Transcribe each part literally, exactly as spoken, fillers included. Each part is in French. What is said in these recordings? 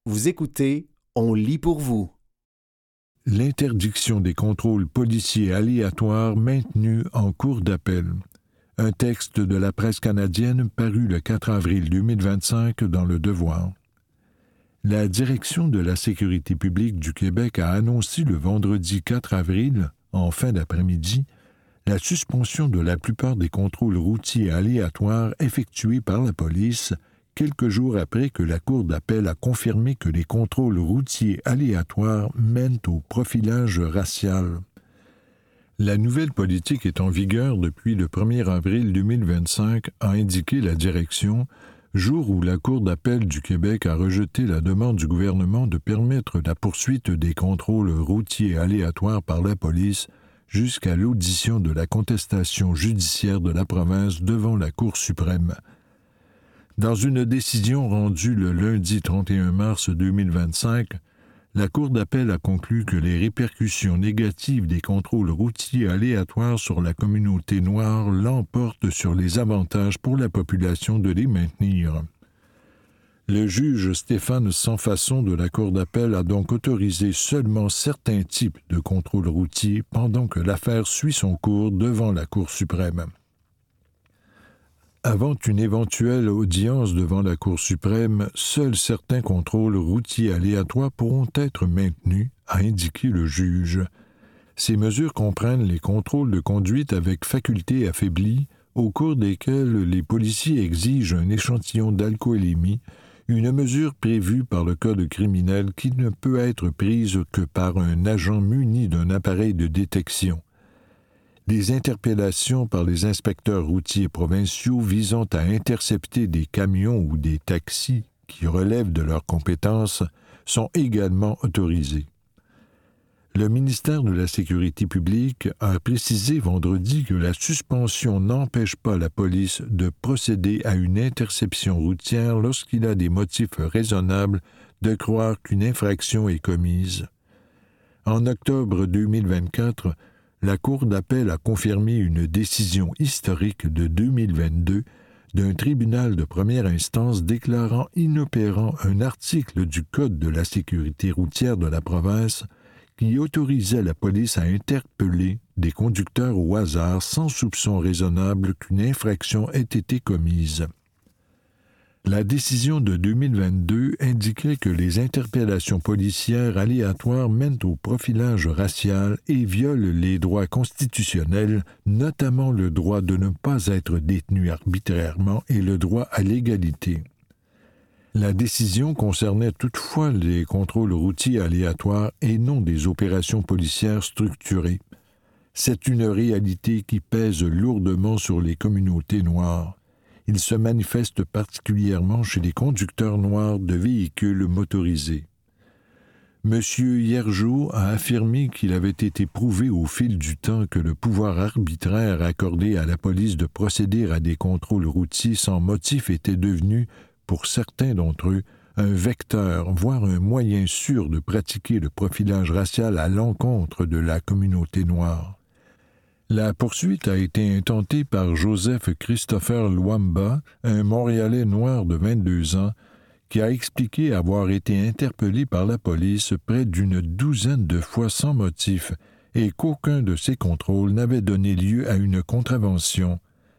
Vous écoutez, on lit pour vous. L'interdiction des contrôles policiers aléatoires maintenue en cours d'appel. Un texte de la presse canadienne paru le quatre avril deux mille vingt-cinq dans Le Devoir. La Direction de la sécurité publique du Québec a annoncé le vendredi quatre avril, en fin d'après-midi, la suspension de la plupart des contrôles routiers aléatoires effectués par la police, quelques jours après que la Cour d'appel a confirmé que les contrôles routiers aléatoires mènent au profilage racial. La nouvelle politique est en vigueur depuis le premier avril deux mille vingt-cinq, a indiqué la direction, jour où la Cour d'appel du Québec a rejeté la demande du gouvernement de permettre la poursuite des contrôles routiers aléatoires par la police jusqu'à l'audition de la contestation judiciaire de la province devant la Cour suprême. Dans une décision rendue le lundi trente et un mars deux mille vingt-cinq, la Cour d'appel a conclu que les répercussions négatives des contrôles routiers aléatoires sur la communauté noire l'emportent sur les avantages pour la population de les maintenir. Le juge Stéphane Sansfaçon de la Cour d'appel a donc autorisé seulement certains types de contrôles routiers pendant que l'affaire suit son cours devant la Cour suprême. Avant une éventuelle audience devant la Cour suprême, seuls certains contrôles routiers aléatoires pourront être maintenus, a indiqué le juge. Ces mesures comprennent les contrôles de conduite avec faculté affaiblie, au cours desquels les policiers exigent un échantillon d'alcoolémie, une mesure prévue par le Code criminel qui ne peut être prise que par un agent muni d'un appareil de détection. Des interpellations par les inspecteurs routiers provinciaux visant à intercepter des camions ou des taxis qui relèvent de leurs compétences sont également autorisées. Le ministère de la Sécurité publique a précisé vendredi que la suspension n'empêche pas la police de procéder à une interception routière lorsqu'il a des motifs raisonnables de croire qu'une infraction est commise. En octobre deux mille vingt-quatre, la Cour d'appel a confirmé une décision historique de deux mille vingt-deux d'un tribunal de première instance déclarant inopérant un article du Code de la sécurité routière de la province qui autorisait la police à interpeller des conducteurs au hasard sans soupçon raisonnable qu'une infraction ait été commise. La décision de deux mille vingt-deux indiquait que les interpellations policières aléatoires mènent au profilage racial et violent les droits constitutionnels, notamment le droit de ne pas être détenu arbitrairement et le droit à l'égalité. La décision concernait toutefois les contrôles routiers aléatoires et non des opérations policières structurées. C'est une réalité qui pèse lourdement sur les communautés noires. Il se manifeste particulièrement chez les conducteurs noirs de véhicules motorisés. M. Hiergeau a affirmé qu'il avait été prouvé au fil du temps que le pouvoir arbitraire accordé à la police de procéder à des contrôles routiers sans motif était devenu, pour certains d'entre eux, un vecteur, voire un moyen sûr de pratiquer le profilage racial à l'encontre de la communauté noire. La poursuite a été intentée par Joseph Christopher Luamba, un Montréalais noir de vingt-deux ans, qui a expliqué avoir été interpellé par la police près d'une douzaine de fois sans motif et qu'aucun de ces contrôles n'avait donné lieu à une contravention.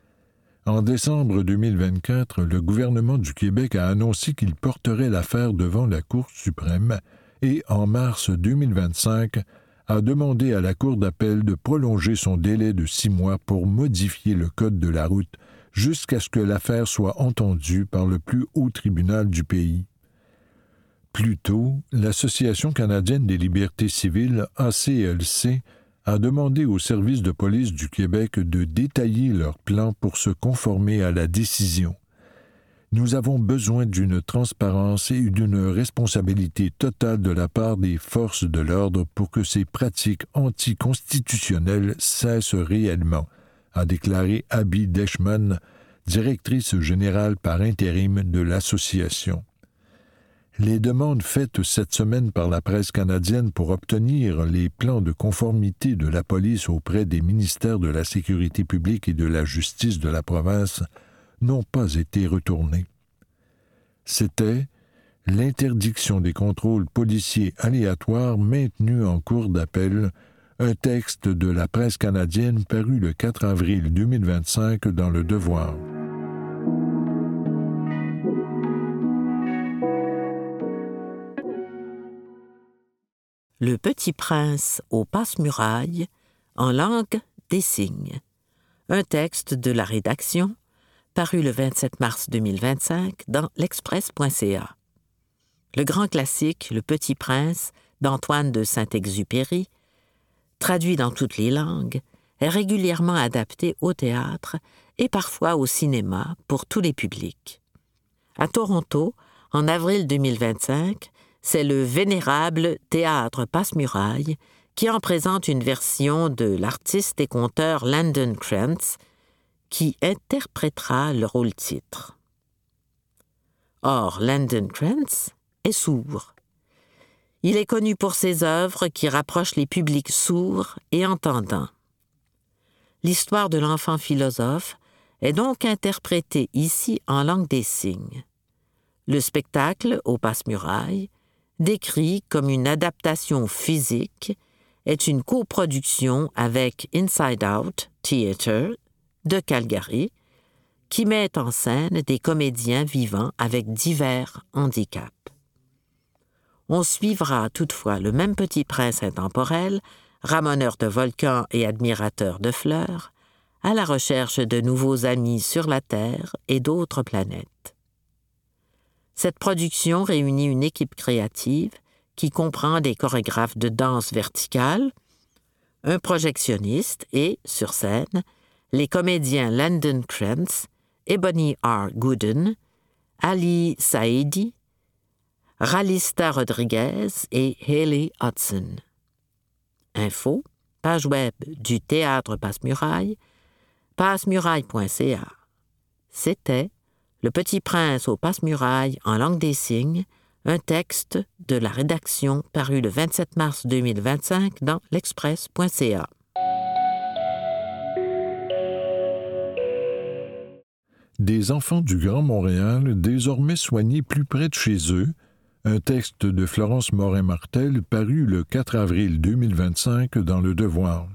En décembre deux mille vingt-quatre, le gouvernement du Québec a annoncé qu'il porterait l'affaire devant la Cour suprême et, en mars deux mille vingt-cinq, a demandé à la Cour d'appel de prolonger son délai de six mois pour modifier le code de la route jusqu'à ce que l'affaire soit entendue par le plus haut tribunal du pays. Plus tôt, l'Association canadienne des libertés civiles, A C L C, a demandé au service de police du Québec de détailler leur plan pour se conformer à la décision. Nous avons besoin d'une transparence et d'une responsabilité totale de la part des forces de l'ordre pour que ces pratiques anticonstitutionnelles cessent réellement, a déclaré Abby Deshman, directrice générale par intérim de l'association. Les demandes faites cette semaine par la presse canadienne pour obtenir les plans de conformité de la police auprès des ministères de la Sécurité publique et de la Justice de la province n'ont pas été retournées. C'était L'interdiction des contrôles policiers aléatoires maintenus en cours d'appel, un texte de la presse canadienne paru le quatre avril deux mille vingt-cinq dans Le Devoir. Le Petit Prince au passe-muraille en langue des signes. Un texte de la rédaction paru le vingt-sept mars deux mille vingt-cinq dans l'express point c a. Le grand classique Le Petit Prince d'Antoine de Saint-Exupéry, traduit dans toutes les langues, est régulièrement adapté au théâtre et parfois au cinéma pour tous les publics. À Toronto, en avril deux mille vingt-cinq, c'est le vénérable Théâtre Passe-Muraille qui en présente une version de l'artiste et conteur Landon Krantz, qui interprétera le rôle-titre. Or, Landon Krantz est sourd. Il est connu pour ses œuvres qui rapprochent les publics sourds et entendants. L'histoire de l'enfant philosophe est donc interprétée ici en langue des signes. Le spectacle, au passe-muraille, décrit comme une adaptation physique, est une coproduction avec Inside Out Theatre de Calgary, qui met en scène des comédiens vivant avec divers handicaps. On suivra toutefois le même petit prince intemporel, ramoneur de volcans et admirateur de fleurs, à la recherche de nouveaux amis sur la Terre et d'autres planètes. Cette production réunit une équipe créative qui comprend des chorégraphes de danse verticale, un projectionniste et, sur scène, les comédiens Landon Krantz, Ebony R. Gooden, Ali Saidi, Ralista Rodriguez et Haley Hudson. Info, page web du Théâtre Passe-Muraille, passe-muraille point c a. C'était Le Petit Prince au passe-muraille en langue des signes, un texte de la rédaction paru le vingt-sept mars deux mille vingt-cinq dans l'express point c a. Des enfants du Grand Montréal désormais soignés plus près de chez eux, un texte de Florence Morin-Martel paru le quatre avril deux mille vingt-cinq dans Le Devoir.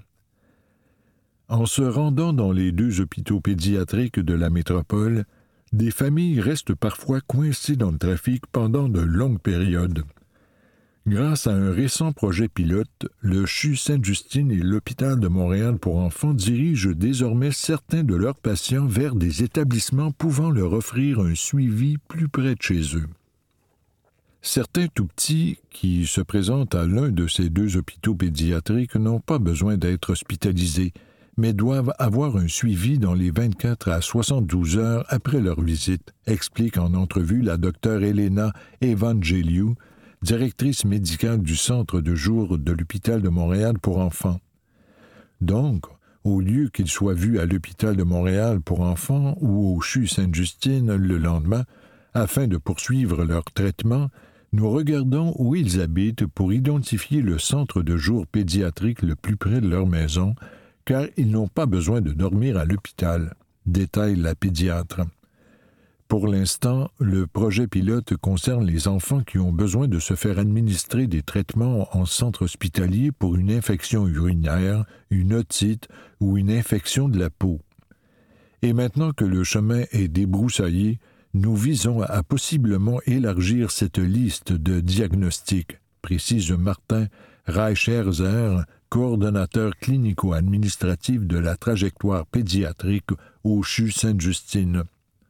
En se rendant dans les deux hôpitaux pédiatriques de la métropole, des familles restent parfois coincées dans le trafic pendant de longues périodes. Grâce à un récent projet pilote, le C H U Sainte-Justine et l'Hôpital de Montréal pour enfants dirigent désormais certains de leurs patients vers des établissements pouvant leur offrir un suivi plus près de chez eux. Certains tout-petits qui se présentent à l'un de ces deux hôpitaux pédiatriques n'ont pas besoin d'être hospitalisés, mais doivent avoir un suivi dans les vingt-quatre à soixante-douze heures après leur visite, explique en entrevue la docteure Elena Evangeliou, directrice médicale du centre de jour de l'Hôpital de Montréal pour enfants. Donc, au lieu qu'ils soient vus à l'Hôpital de Montréal pour enfants ou au C H U Sainte-Justine le lendemain, afin de poursuivre leur traitement, nous regardons où ils habitent pour identifier le centre de jour pédiatrique le plus près de leur maison, car ils n'ont pas besoin de dormir à l'hôpital, détaille la pédiatre. Pour l'instant, le projet pilote concerne les enfants qui ont besoin de se faire administrer des traitements en centre hospitalier pour une infection urinaire, une otite ou une infection de la peau. Et maintenant que le chemin est débroussaillé, nous visons à possiblement élargir cette liste de diagnostics, précise Martin Reicherzer, coordonnateur clinico-administratif de la trajectoire pédiatrique au C H U Sainte-Justine.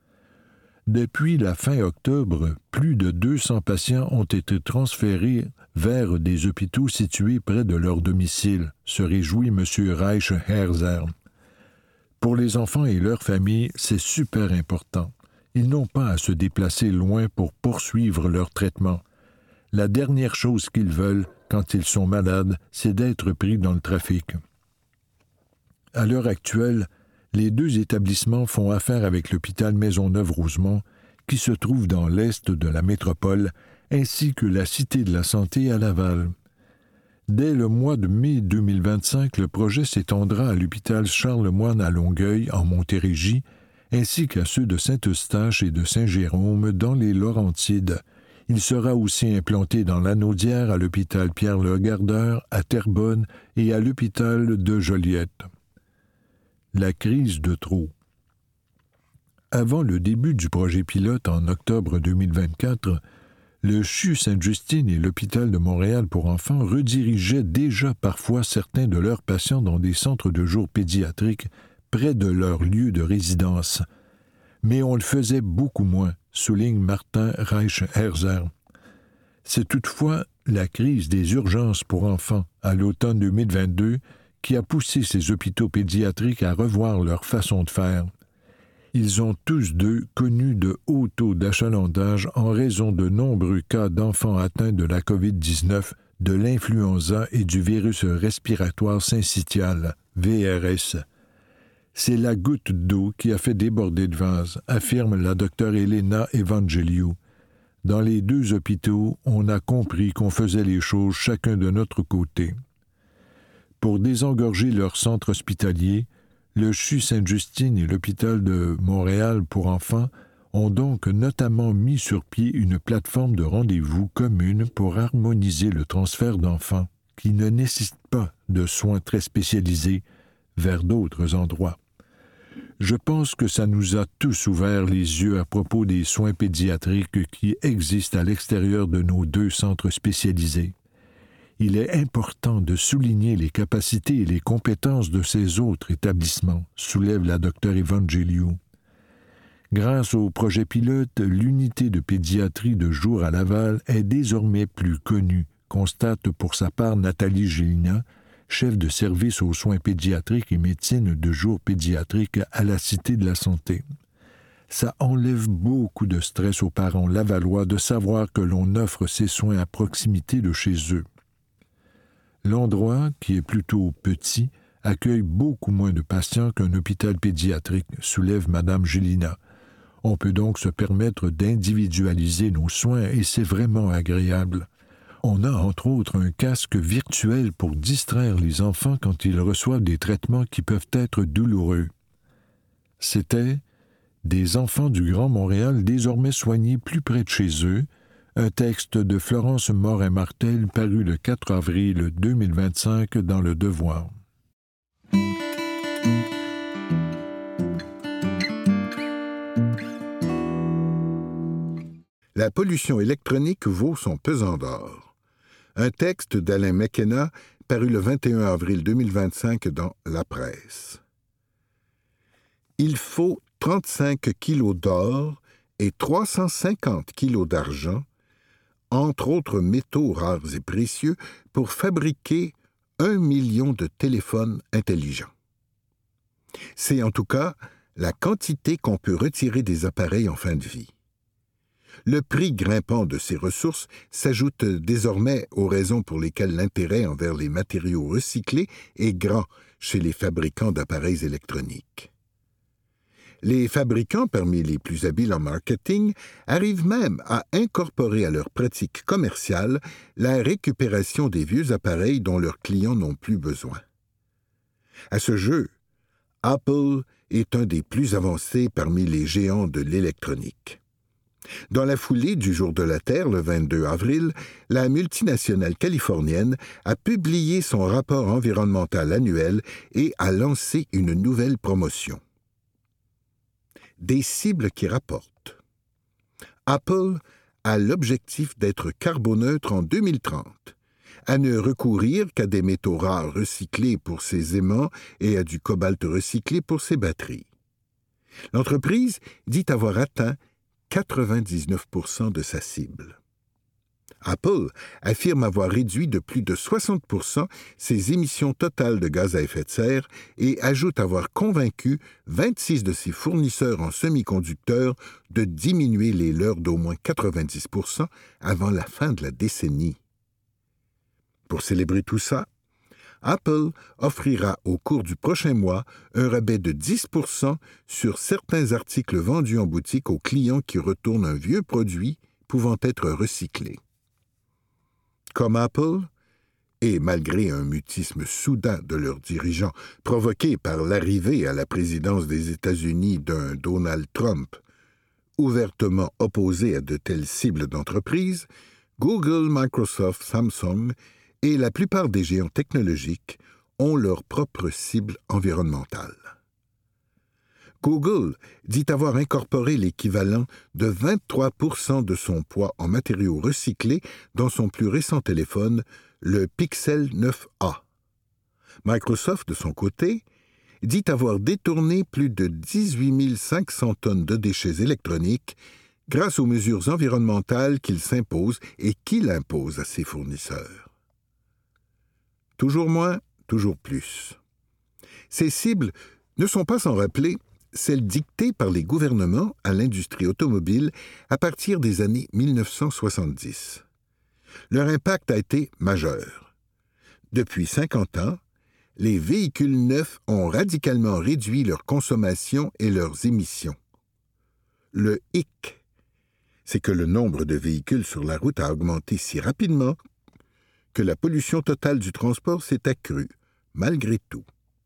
Depuis la fin octobre, plus de deux cents patients ont été transférés vers des hôpitaux situés près de leur domicile, se réjouit M. Reicherzer. Pour les enfants et leurs familles, c'est super important. Ils n'ont pas à se déplacer loin pour poursuivre leur traitement. La dernière chose qu'ils veulent, quand ils sont malades, c'est d'être pris dans le trafic. À l'heure actuelle, les deux établissements font affaire avec l'hôpital Maisonneuve-Rosemont, qui se trouve dans l'est de la métropole, ainsi que la Cité de la Santé à Laval. Dès le mois de mai deux mille vingt-cinq, le projet s'étendra à l'hôpital Charles-Moine à Longueuil, en Montérégie, ainsi qu'à ceux de Saint-Eustache et de Saint-Jérôme dans les Laurentides. Il sera aussi implanté dans l'Anaudière, à l'hôpital Pierre-Le-Gardeur, à Terrebonne et à l'hôpital de Joliette. La crise de trop. Avant le début du projet pilote en octobre deux mille vingt-quatre, le C H U Sainte-Justine et l'hôpital de Montréal pour enfants redirigeaient déjà parfois certains de leurs patients dans des centres de jour pédiatriques près de leur lieu de résidence. Mais on le faisait beaucoup moins, souligne Martin Reich-Herzer. C'est toutefois la crise des urgences pour enfants à l'automne deux mille vingt-deux qui a poussé ces hôpitaux pédiatriques à revoir leur façon de faire. Ils ont tous deux connu de hauts taux d'achalandage en raison de nombreux cas d'enfants atteints de la covid dix-neuf, de l'influenza et du virus respiratoire syncytial, V R S. C'est la goutte d'eau qui a fait déborder le vase, affirme la docteure Elena Evangeliou. Dans les deux hôpitaux, on a compris qu'on faisait les choses chacun de notre côté. Pour désengorger leur centre hospitalier, le C H U Sainte-Justine et l'hôpital de Montréal pour enfants ont donc notamment mis sur pied une plateforme de rendez-vous commune pour harmoniser le transfert d'enfants qui ne nécessitent pas de soins très spécialisés vers d'autres endroits. Je pense que ça nous a tous ouvert les yeux à propos des soins pédiatriques qui existent à l'extérieur de nos deux centres spécialisés. Il est important de souligner les capacités et les compétences de ces autres établissements, soulève la docteure Evangeliou. Grâce au projet pilote, l'unité de pédiatrie de jour à Laval est désormais plus connue, constate pour sa part Nathalie Gélina, chef de service aux soins pédiatriques et médecine de jour pédiatrique à la Cité de la Santé. Ça enlève beaucoup de stress aux parents lavallois de savoir que l'on offre ces soins à proximité de chez eux. L'endroit, qui est plutôt petit, accueille beaucoup moins de patients qu'un hôpital pédiatrique, soulève Madame Gélina. On peut donc se permettre d'individualiser nos soins et c'est vraiment agréable. On a entre autres un casque virtuel pour distraire les enfants quand ils reçoivent des traitements qui peuvent être douloureux. C'était des enfants du Grand Montréal désormais soignés plus près de chez eux, un texte de Florence Morin-Martel paru le quatre avril deux mille vingt-cinq dans Le Devoir. La pollution électronique vaut son pesant d'or. Un texte d'Alain McKenna paru le vingt et un avril deux mille vingt-cinq dans La Presse. Il faut trente-cinq kilos d'or et trois cent cinquante kilos d'argent, entre autres métaux rares et précieux, pour fabriquer un million de téléphones intelligents. C'est en tout cas la quantité qu'on peut retirer des appareils en fin de vie. Le prix grimpant de ces ressources s'ajoute désormais aux raisons pour lesquelles l'intérêt envers les matériaux recyclés est grand chez les fabricants d'appareils électroniques. Les fabricants, parmi les plus habiles en marketing, arrivent même à incorporer à leur pratique commerciale la récupération des vieux appareils dont leurs clients n'ont plus besoin. À ce jeu, Apple est un des plus avancés parmi les géants de l'électronique. Dans la foulée du Jour de la Terre, le vingt-deux avril, la multinationale californienne a publié son rapport environnemental annuel et a lancé une nouvelle promotion. Des cibles qui rapportent. Apple a l'objectif d'être carboneutre en deux mille trente, à ne recourir qu'à des métaux rares recyclés pour ses aimants et à du cobalt recyclé pour ses batteries. L'entreprise dit avoir atteint quatre-vingt-dix-neuf pour cent de sa cible. Apple affirme avoir réduit de plus de soixante pour cent ses émissions totales de gaz à effet de serre et ajoute avoir convaincu vingt-six de ses fournisseurs en semi-conducteurs de diminuer les leurs d'au moins quatre-vingt-dix pour cent avant la fin de la décennie. Pour célébrer tout ça, Apple offrira au cours du prochain mois un rabais de dix pour cent sur certains articles vendus en boutique aux clients qui retournent un vieux produit pouvant être recyclé. Comme Apple, et malgré un mutisme soudain de leurs dirigeants provoqué par l'arrivée à la présidence des États-Unis d'un Donald Trump, ouvertement opposés à de telles cibles d'entreprise, Google, Microsoft, Samsung et la plupart des géants technologiques ont leur propre cible environnementale. Google dit avoir incorporé l'équivalent de vingt-trois pour cent de son poids en matériaux recyclés dans son plus récent téléphone, le Pixel neuf A. Microsoft, de son côté, dit avoir détourné plus de dix-huit mille cinq cents tonnes de déchets électroniques grâce aux mesures environnementales qu'il s'impose et qu'il impose à ses fournisseurs. Toujours moins, toujours plus. Ces cibles ne sont pas sans rappeler celles dictées par les gouvernements à l'industrie automobile à partir des années mille neuf cent soixante-dix. Leur impact a été majeur. Depuis cinquante ans, les véhicules neufs ont radicalement réduit leur consommation et leurs émissions. Le hic, c'est que le nombre de véhicules sur la route a augmenté si rapidement que la pollution totale du transport s'est accrue, malgré tout.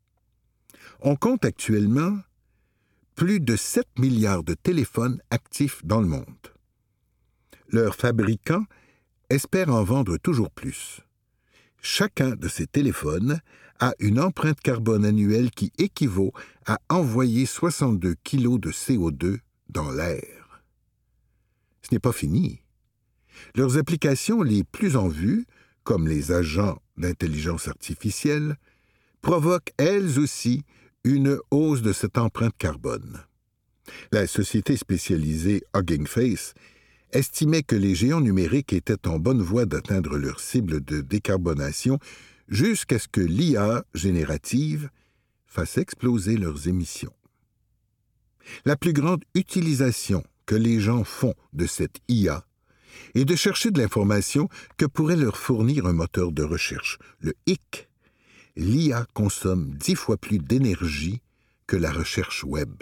On compte actuellement plus de sept milliards de téléphones actifs dans le monde. Leurs fabricants espèrent en vendre toujours plus. Chacun de ces téléphones a une empreinte carbone annuelle qui équivaut à envoyer soixante-deux kilos de C O deux dans l'air. Ce n'est pas fini. Leurs applications les plus en vue, comme les agents d'intelligence artificielle, provoquent elles aussi une hausse de cette empreinte carbone. La société spécialisée Hugging Face estimait que les géants numériques étaient en bonne voie d'atteindre leur cible de décarbonation jusqu'à ce que l'I A générative fasse exploser leurs émissions. La plus grande utilisation que les gens font de cette I A est de chercher de l'information que pourrait leur fournir un moteur de recherche, le hic. L'I A consomme dix fois plus d'énergie que la recherche web.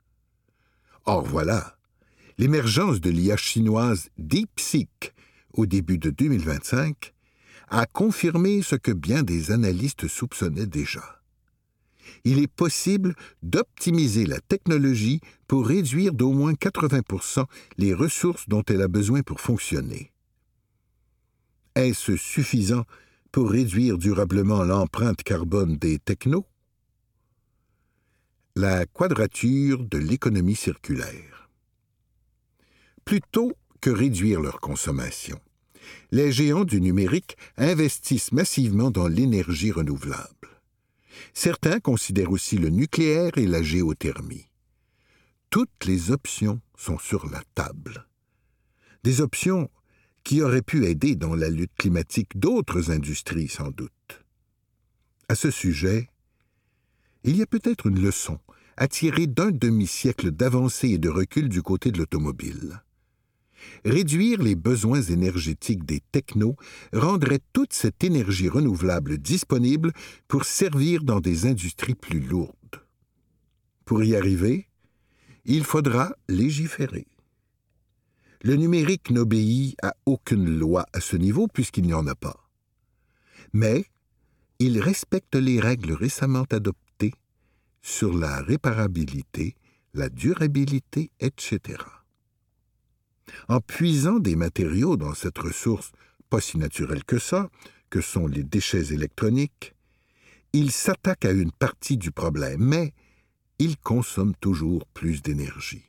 Or voilà, l'émergence de l'I A chinoise DeepSeek au début de deux mille vingt-cinq a confirmé ce que bien des analystes soupçonnaient déjà. Il est possible d'optimiser la technologie pour réduire d'au moins quatre-vingts pour cent les ressources dont elle a besoin pour fonctionner. Est-ce suffisant pour réduire durablement l'empreinte carbone des technos? La quadrature de l'économie circulaire. Plutôt que réduire leur consommation, les géants du numérique investissent massivement dans l'énergie renouvelable. Certains considèrent aussi le nucléaire et la géothermie. Toutes les options sont sur la table. Des options qui auraient pu aider dans la lutte climatique d'autres industries, sans doute. À ce sujet, il y a peut-être une leçon à tirer d'un demi-siècle d'avancée et de recul du côté de l'automobile. Réduire les besoins énergétiques des technos rendrait toute cette énergie renouvelable disponible pour servir dans des industries plus lourdes. Pour y arriver, il faudra légiférer. Le numérique n'obéit à aucune loi à ce niveau puisqu'il n'y en a pas. Mais il respecte les règles récemment adoptées sur la réparabilité, la durabilité, et cetera. En puisant des matériaux dans cette ressource pas si naturelle que ça, que sont les déchets électroniques, il s'attaque à une partie du problème, mais il consomme toujours plus d'énergie.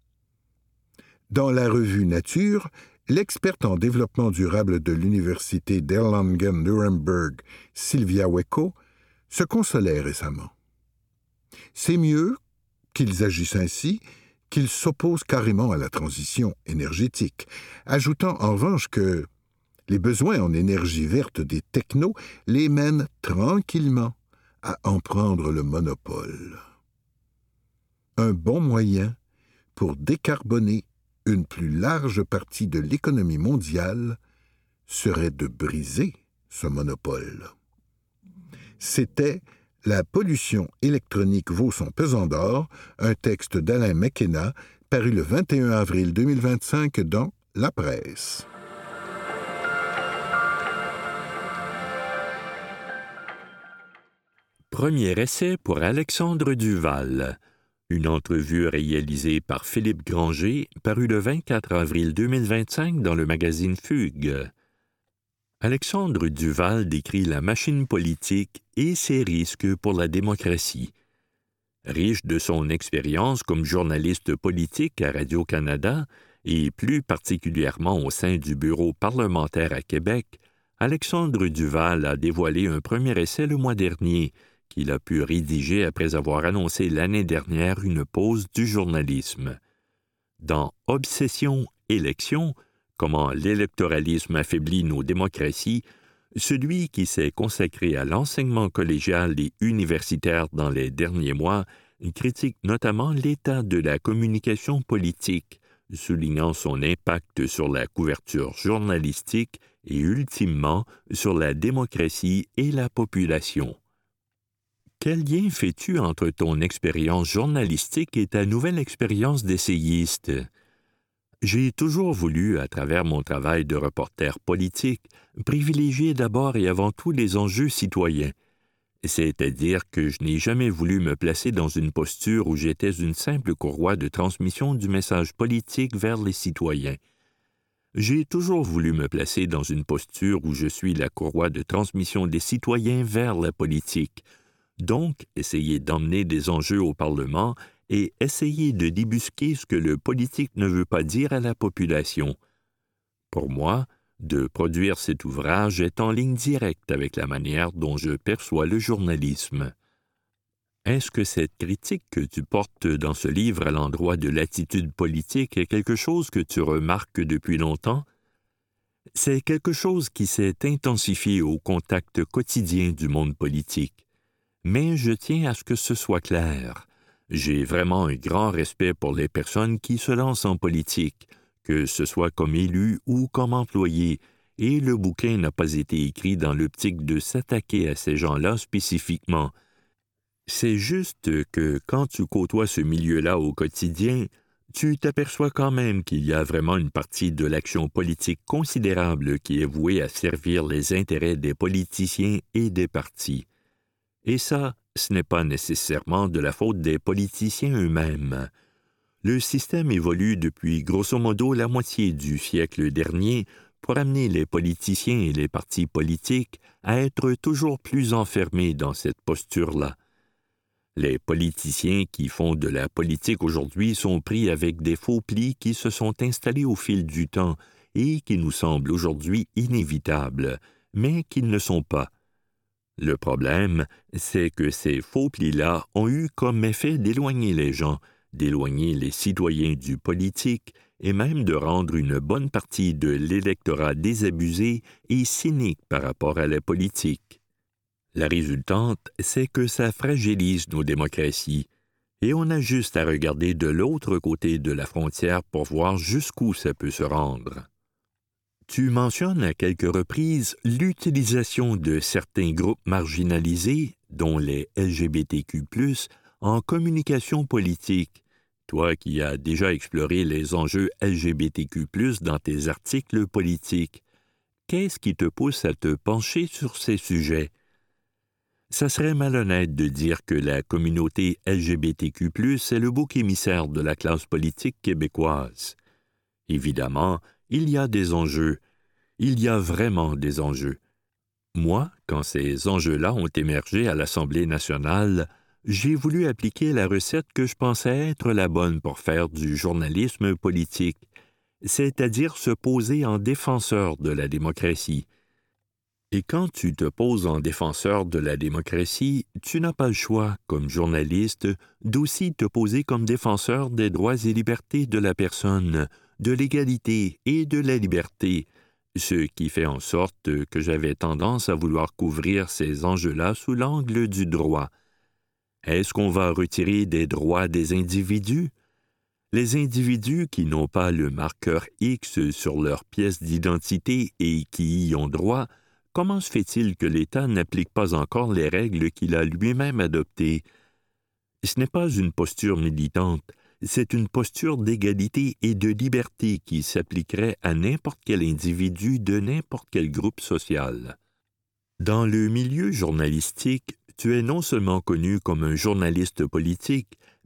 Dans la revue Nature, l'experte en développement durable de l'université d'Erlangen-Nuremberg, Sylvia Wecko, se consolait récemment. C'est mieux qu'ils agissent ainsi qu'ils s'opposent carrément à la transition énergétique, ajoutant en revanche que les besoins en énergie verte des technos les mènent tranquillement à en prendre le monopole. Un bon moyen pour décarboner une plus large partie de l'économie mondiale serait de briser ce monopole. C'était « La pollution électronique vaut son pesant d'or », un texte d'Alain McKenna, paru le vingt et un avril deux mille vingt-cinq dans La Presse. Premier essai pour Alexandre Duval. Une entrevue réalisée par Philippe Granger parut le vingt-quatre avril deux mille vingt-cinq dans le magazine Fugue. Alexandre Duval décrit la machine politique et ses risques pour la démocratie. Riche de son expérience comme journaliste politique à Radio-Canada et plus particulièrement au sein du bureau parlementaire à Québec, Alexandre Duval a dévoilé un premier essai le mois dernier qu'il a pu rédiger après avoir annoncé l'année dernière une pause du journalisme. Dans Obsession, élection, comment l'électoralisme affaiblit nos démocraties, celui qui s'est consacré à l'enseignement collégial et universitaire dans les derniers mois critique notamment l'état de la communication politique, soulignant son impact sur la couverture journalistique et ultimement sur la démocratie et la population. Quel lien fais-tu entre ton expérience journalistique et ta nouvelle expérience d'essayiste? J'ai toujours voulu, à travers mon travail de reporter politique, privilégier d'abord et avant tout les enjeux citoyens. C'est-à-dire que je n'ai jamais voulu me placer dans une posture où j'étais une simple courroie de transmission du message politique vers les citoyens. J'ai toujours voulu me placer dans une posture où je suis la courroie de transmission des citoyens vers la politique, donc essayer d'emmener des enjeux au Parlement et essayer de débusquer ce que le politique ne veut pas dire à la population. Pour moi, de produire cet ouvrage est en ligne directe avec la manière dont je perçois le journalisme. Est-ce que cette critique que tu portes dans ce livre à l'endroit de l'attitude politique est quelque chose que tu remarques depuis longtemps? C'est quelque chose qui s'est intensifié au contact quotidien du monde politique. Mais je tiens à ce que ce soit clair. J'ai vraiment un grand respect pour les personnes qui se lancent en politique, que ce soit comme élu ou comme employé, et le bouquin n'a pas été écrit dans l'optique de s'attaquer à ces gens-là spécifiquement. C'est juste que quand tu côtoies ce milieu-là au quotidien, tu t'aperçois quand même qu'il y a vraiment une partie de l'action politique considérable qui est vouée à servir les intérêts des politiciens et des partis. Et ça, ce n'est pas nécessairement de la faute des politiciens eux-mêmes. Le système évolue depuis grosso modo la moitié du siècle dernier pour amener les politiciens et les partis politiques à être toujours plus enfermés dans cette posture-là. Les politiciens qui font de la politique aujourd'hui sont pris avec des faux plis qui se sont installés au fil du temps et qui nous semblent aujourd'hui inévitables, mais qui ne le sont pas. Le problème, c'est que ces faux plis-là ont eu comme effet d'éloigner les gens, d'éloigner les citoyens du politique et même de rendre une bonne partie de l'électorat désabusé et cynique par rapport à la politique. La résultante, c'est que ça fragilise nos démocraties, et on a juste à regarder de l'autre côté de la frontière pour voir jusqu'où ça peut se rendre. Tu mentionnes à quelques reprises l'utilisation de certains groupes marginalisés, dont les L G B T Q plus, en communication politique, toi qui as déjà exploré les enjeux L G B T Q plus dans tes articles politiques. Qu'est-ce qui te pousse à te pencher sur ces sujets? Ça serait malhonnête de dire que la communauté L G B T Q plus est le bouc émissaire de la classe politique québécoise. Évidemment, il y a des enjeux. Il y a vraiment des enjeux. Moi, quand ces enjeux-là ont émergé à l'Assemblée nationale, j'ai voulu appliquer la recette que je pensais être la bonne pour faire du journalisme politique, c'est-à-dire se poser en défenseur de la démocratie. Et quand tu te poses en défenseur de la démocratie, tu n'as pas le choix, comme journaliste, d'aussi te poser comme défenseur des droits et libertés de la personne, de l'égalité et de la liberté, ce qui fait en sorte que j'avais tendance à vouloir couvrir ces enjeux-là sous l'angle du droit. Est-ce qu'on va retirer des droits des individus? Les individus qui n'ont pas le marqueur X sur leur pièce d'identité et qui y ont droit, comment se fait-il que l'État n'applique pas encore les règles qu'il a lui-même adoptées? Ce n'est pas une posture militante, c'est une posture d'égalité et de liberté qui s'appliquerait à n'importe quel individu de n'importe quel groupe social. Dans le milieu journalistique, tu es non seulement connu comme un journaliste politique,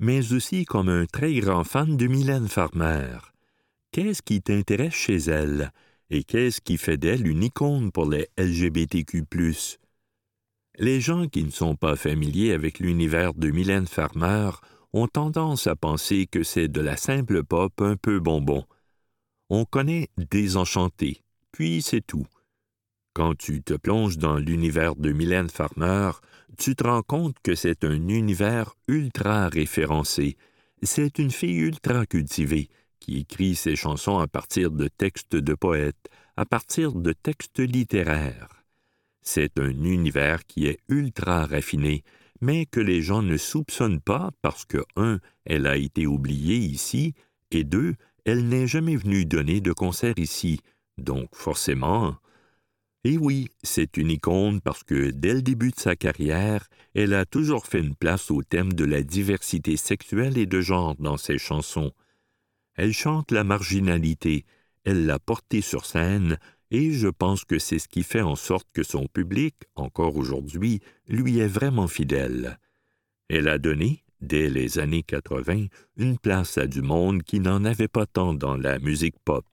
mais aussi comme un très grand fan de Mylène Farmer. Qu'est-ce qui t'intéresse chez elle et qu'est-ce qui fait d'elle une icône pour les L G B T Q plus? Les gens qui ne sont pas familiers avec l'univers de Mylène Farmer ont tendance à penser que c'est de la simple pop un peu bonbon. On connaît Désenchanté, puis c'est tout. Quand tu te plonges dans l'univers de Mylène Farmer, tu te rends compte que c'est un univers ultra référencé. C'est une fille ultra cultivée qui écrit ses chansons à partir de textes de poètes, à partir de textes littéraires. C'est un univers qui est ultra raffiné, mais que les gens ne soupçonnent pas parce que, un, elle a été oubliée ici, et deux, elle n'est jamais venue donner de concert ici, donc forcément... Et oui, c'est une icône parce que, dès le début de sa carrière, elle a toujours fait une place au thème de la diversité sexuelle et de genre dans ses chansons. Elle chante la marginalité, elle l'a portée sur scène, et je pense que c'est ce qui fait en sorte que son public, encore aujourd'hui, lui est vraiment fidèle. Elle a donné, dès les années quatre-vingt, une place à du monde qui n'en avait pas tant dans la musique pop.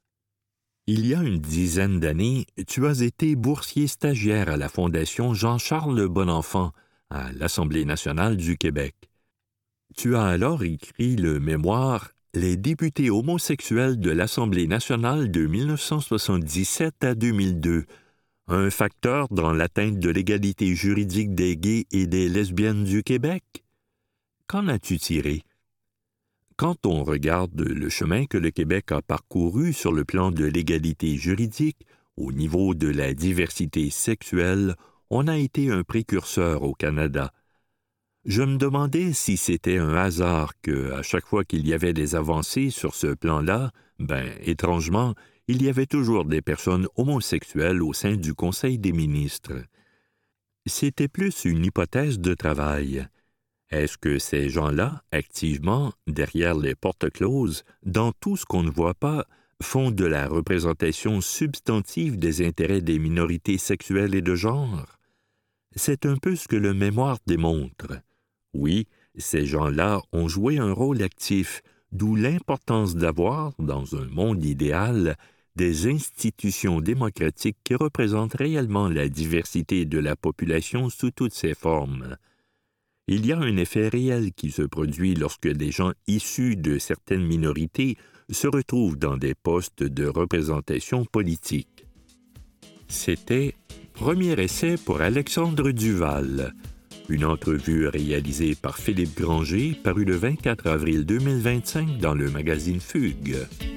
Il y a une dizaine d'années, tu as été boursier stagiaire à la Fondation Jean-Charles Bonenfant, à l'Assemblée nationale du Québec. Tu as alors écrit le mémoire « Les députés homosexuels de l'Assemblée nationale de mille neuf cent soixante-dix-sept à deux mille deux, un facteur dans l'atteinte de l'égalité juridique des gays et des lesbiennes du Québec ». Qu'en as-tu tiré? Quand on regarde le chemin que le Québec a parcouru sur le plan de l'égalité juridique, au niveau de la diversité sexuelle, on a été un précurseur au Canada. Je me demandais si c'était un hasard que, à chaque fois qu'il y avait des avancées sur ce plan-là, ben, étrangement, il y avait toujours des personnes homosexuelles au sein du Conseil des ministres. C'était plus une hypothèse de travail. Est-ce que ces gens-là, activement, derrière les portes closes, dans tout ce qu'on ne voit pas, font de la représentation substantive des intérêts des minorités sexuelles et de genre? C'est un peu ce que le mémoire démontre. Oui, ces gens-là ont joué un rôle actif, d'où l'importance d'avoir, dans un monde idéal, des institutions démocratiques qui représentent réellement la diversité de la population sous toutes ses formes. Il y a un effet réel qui se produit lorsque des gens issus de certaines minorités se retrouvent dans des postes de représentation politique. C'était Premier essai pour Alexandre Duval, une entrevue réalisée par Philippe Granger, parue le vingt-quatre avril deux mille vingt-cinq dans le magazine Fugue.